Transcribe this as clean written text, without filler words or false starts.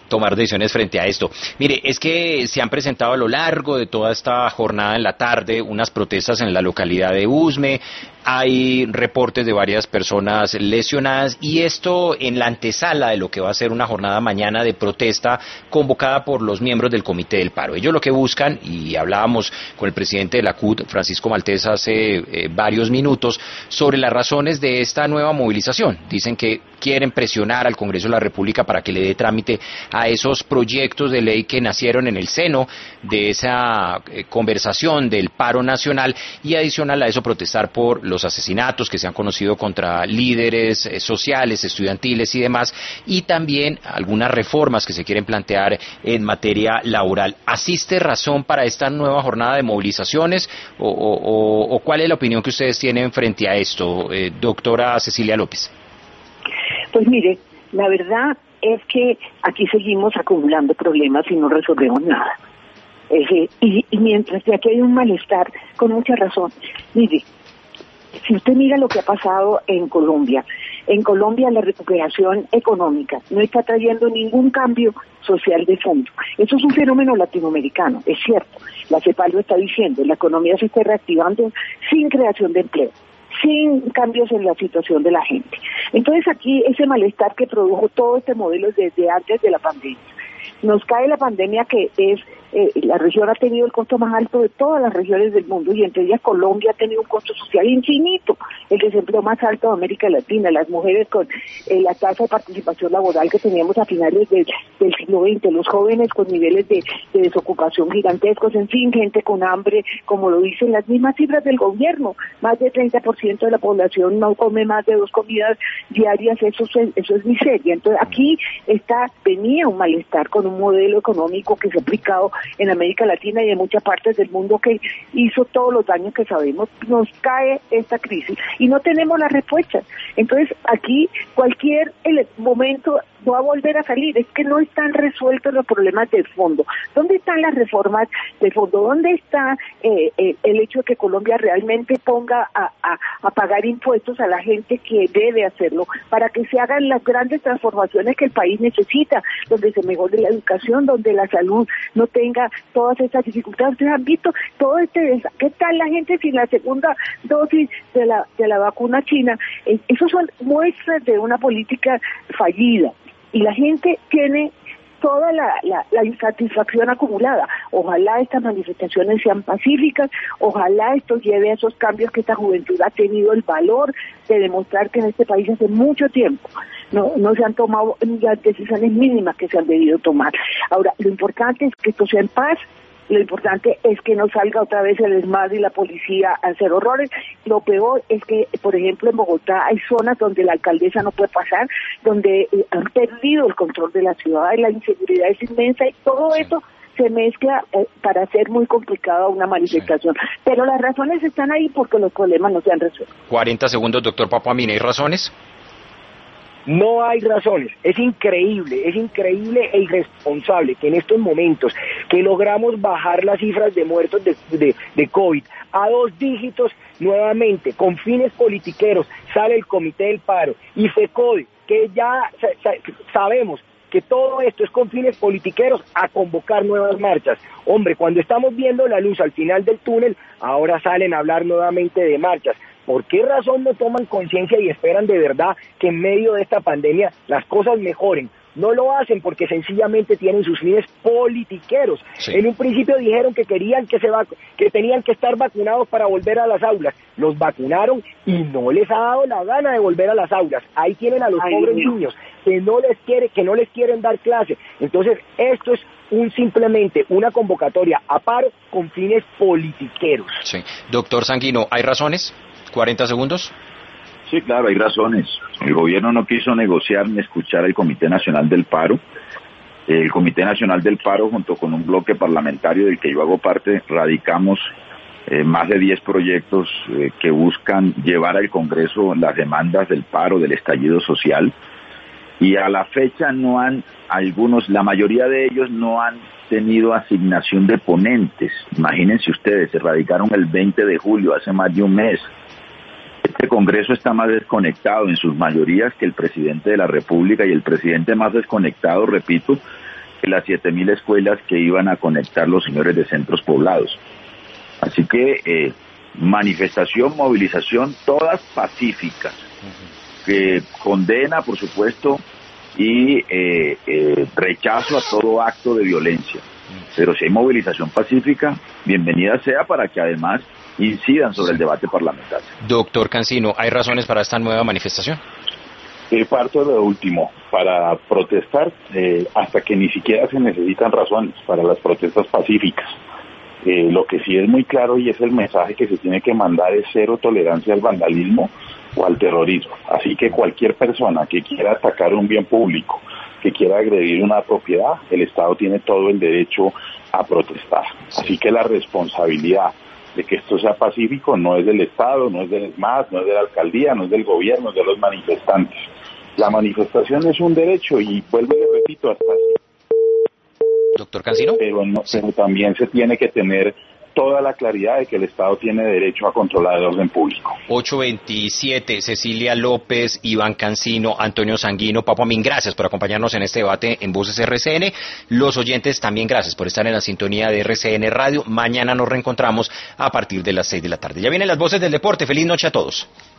tomar decisiones frente a esto. Mire, es que se han presentado a lo largo de toda esta jornada en la tarde unas protestas en la localidad de Usme, hay reportes de varias personas lesionadas y esto en la antesala de lo que va a ser una jornada mañana de protesta convocada por los miembros del Comité del Paro. Ellos lo que buscan, y hablábamos con el presidente de la CUT, Francisco Maltés, hace varios minutos, sobre las razones de esta nueva movilización. Dicen que quieren presionar al Congreso de la República para que le dé trámite a esos proyectos de ley que nacieron en el seno de esa conversación del paro nacional y adicional a eso protestar por los asesinatos que se han conocido contra líderes sociales, estudiantiles y demás, y también algunas reformas que se quieren plantear en materia laboral. ¿Asiste razón para esta nueva jornada de movilizaciones o cuál es la opinión que ustedes tienen frente a esto, doctora Cecilia López? Pues mire, la verdad es que aquí seguimos acumulando problemas y no resolvemos nada. Y mientras que aquí hay un malestar, con mucha razón. Mire, si usted mira lo que ha pasado en Colombia la recuperación económica no está trayendo ningún cambio social de fondo. Eso es un fenómeno latinoamericano, es cierto. La CEPAL lo está diciendo, la economía se está reactivando sin creación de empleo, sin cambios en la situación de la gente. Entonces aquí ese malestar que produjo todo este modelo desde antes de la pandemia. Nos cae la pandemia que es, la región ha tenido el costo más alto de todas las regiones del mundo y entre ellas Colombia ha tenido un costo social infinito, el desempleo más alto de América Latina, las mujeres con la tasa de participación laboral que teníamos a finales del siglo XX, los jóvenes con niveles de desocupación gigantescos, en fin, gente con hambre, como lo dicen las mismas cifras del gobierno, más del 30% de la población no come más de 2 comidas diarias, eso es miseria. Entonces aquí venía un malestar con un modelo económico que se ha aplicado en América Latina y en muchas partes del mundo que hizo todos los daños que sabemos. Nos cae esta crisis y no tenemos las respuestas. Entonces aquí cualquier momento va a volver a salir. Es que no están resueltos los problemas de fondo. ¿Dónde están las reformas de fondo? ¿Dónde está el hecho de que Colombia realmente ponga a pagar impuestos a la gente que debe hacerlo para que se hagan las grandes transformaciones que el país necesita, donde se mejore la educación, donde la salud no tenga todas estas dificultades? Ustedes han visto todo ¿qué tal la gente sin la segunda dosis de la vacuna china? Esos son muestras de una política fallida. Y la gente tiene toda la insatisfacción acumulada. Ojalá estas manifestaciones sean pacíficas, ojalá esto lleve a esos cambios que esta juventud ha tenido el valor de demostrar que en este país hace mucho tiempo no se han tomado las decisiones mínimas que se han debido tomar. Ahora, lo importante es que esto sea en paz. Lo importante es que no salga otra vez el ESMAD y la policía a hacer horrores. Lo peor es que, por ejemplo, en Bogotá hay zonas donde la alcaldesa no puede pasar, donde han perdido el control de la ciudad y la inseguridad es inmensa y todo eso se mezcla para hacer muy complicada una manifestación. Sí. Pero las razones están ahí porque los problemas no se han resuelto. 40 segundos, doctor Papuamina, ¿hay razones? No hay razones. Es increíble e irresponsable que en estos momentos que logramos bajar las cifras de muertos de COVID a 2 dígitos nuevamente, con fines politiqueros, sale el Comité del Paro y FECODE, que ya sabemos que todo esto es con fines politiqueros, a convocar nuevas marchas. Hombre, cuando estamos viendo la luz al final del túnel, ahora salen a hablar nuevamente de marchas. ¿Por qué razón no toman conciencia y esperan de verdad que en medio de esta pandemia las cosas mejoren? No lo hacen porque sencillamente tienen sus fines politiqueros. Sí. En un principio dijeron que querían que tenían que estar vacunados para volver a las aulas. Los vacunaron y no les ha dado la gana de volver a las aulas. Ahí tienen a los pobres niños que no les quieren dar clase. Entonces, esto es simplemente una convocatoria a paro con fines politiqueros. Sí. Doctor Sanguino, ¿hay razones? 40 segundos. Sí, claro, hay razones. El gobierno no quiso negociar ni escuchar al Comité Nacional del Paro. El Comité Nacional del Paro, junto con un bloque parlamentario del que yo hago parte, radicamos más de 10 proyectos que buscan llevar al Congreso las demandas del paro, del estallido social. Y a la fecha la mayoría de ellos no han tenido asignación de ponentes. Imagínense ustedes, se radicaron el 20 de julio, hace más de un mes. Este Congreso está más desconectado en sus mayorías que el presidente de la República, y el presidente más desconectado, repito, de las 7.000 escuelas que iban a conectar los señores de centros poblados. Así que manifestación, movilización, todas pacíficas, que condena, por supuesto, y rechazo a todo acto de violencia. Pero si hay movilización pacífica, bienvenida sea, para que además incidan sobre el debate parlamentario. Doctor Cancino, ¿hay razones para esta nueva manifestación? Parto de lo último. Para protestar, hasta que ni siquiera se necesitan razones para las protestas pacíficas. Lo que sí es muy claro, y es el mensaje que se tiene que mandar, es cero tolerancia al vandalismo o al terrorismo. Así que cualquier persona que quiera atacar un bien público, que quiera agredir una propiedad, el Estado tiene todo el derecho a protestar. Así que la responsabilidad de que esto sea pacífico no es del Estado, no es del ESMAD, no es de la alcaldía, no es del gobierno, es de los manifestantes. La manifestación es un derecho, y vuelvo y le repito, hasta Doctor Cancino. Pero también se tiene que tener toda la claridad de que el Estado tiene derecho a controlar el orden público. 827, Cecilia López, Iván Cancino, Antonio Sanguino, Papo Amin, gracias por acompañarnos en este debate en Voces RCN. Los oyentes también gracias por estar en la sintonía de RCN Radio. Mañana nos reencontramos a partir de las 6 de la tarde. Ya vienen las Voces del Deporte. Feliz noche a todos.